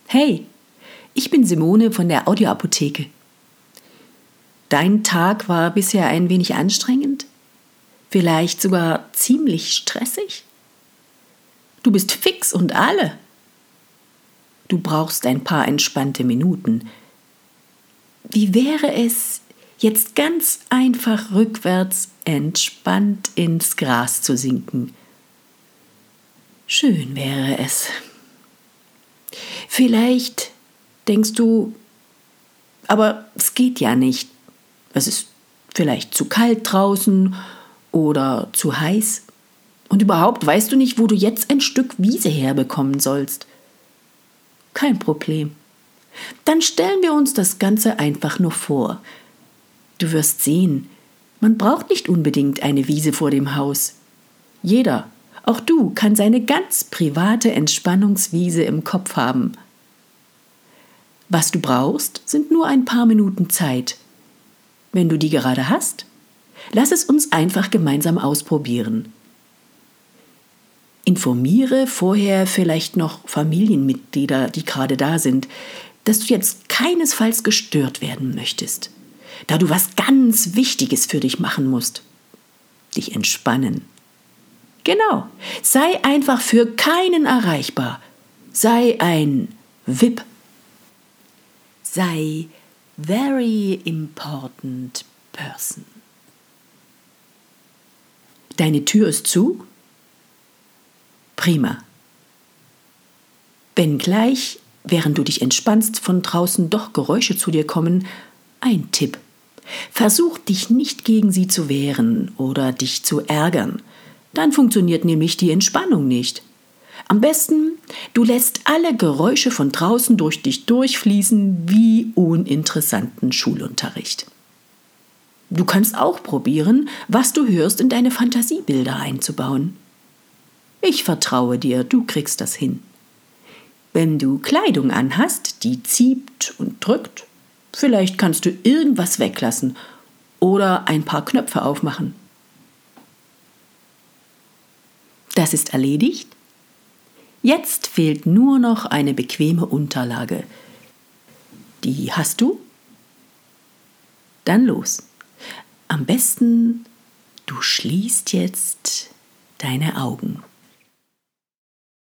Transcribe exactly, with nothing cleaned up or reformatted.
Hey, ich bin Simone von der Audioapotheke. Dein Tag war bisher ein wenig anstrengend? Vielleicht sogar ziemlich stressig? Du bist fix und alle. Du brauchst ein paar entspannte Minuten. Wie wäre es, jetzt ganz einfach rückwärts entspannt ins Gras zu sinken? Schön wäre es. Vielleicht denkst du, aber es geht ja nicht. Es ist vielleicht zu kalt draußen oder zu heiß. Und überhaupt weißt du nicht, wo du jetzt ein Stück Wiese herbekommen sollst. Kein Problem. Dann stellen wir uns das Ganze einfach nur vor. Du wirst sehen, man braucht nicht unbedingt eine Wiese vor dem Haus. Jeder, auch du, kann seine ganz private Entspannungswiese im Kopf haben. Was du brauchst, sind nur ein paar Minuten Zeit. Wenn du die gerade hast, lass es uns einfach gemeinsam ausprobieren. Informiere vorher vielleicht noch Familienmitglieder, die gerade da sind, dass du jetzt keinesfalls gestört werden möchtest, da du was ganz Wichtiges für dich machen musst. Dich entspannen. Genau, sei einfach für keinen erreichbar. Sei ein V I P. Sei very important person. Deine Tür ist zu? Prima. Wenn gleich, während du dich entspannst, von draußen doch Geräusche zu dir kommen, ein Tipp. Versuch dich nicht gegen sie zu wehren oder dich zu ärgern. Dann funktioniert nämlich die Entspannung nicht. Am besten, du lässt alle Geräusche von draußen durch dich durchfließen wie uninteressanten Schulunterricht. Du kannst auch probieren, was du hörst, in deine Fantasiebilder einzubauen. Ich vertraue dir, du kriegst das hin. Wenn du Kleidung anhast, die zieht und drückt, vielleicht kannst du irgendwas weglassen oder ein paar Knöpfe aufmachen. Das ist erledigt. Jetzt fehlt nur noch eine bequeme Unterlage. Die hast du? Dann los. Am besten, du schließt jetzt deine Augen.